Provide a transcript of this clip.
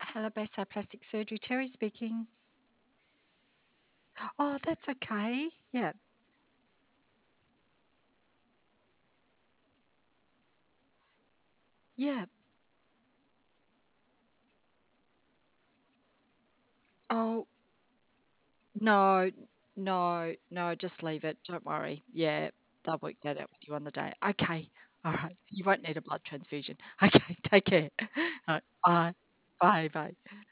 Hello, Bedside Plastic Surgery. Terry speaking. Oh, that's okay. Yeah, yeah. Oh, no, no, just leave it. Don't worry. Yeah, they'll work that out with you on the day. Okay. All right. You won't need a blood transfusion. Okay. Take care. All right. Bye. Bye. Bye.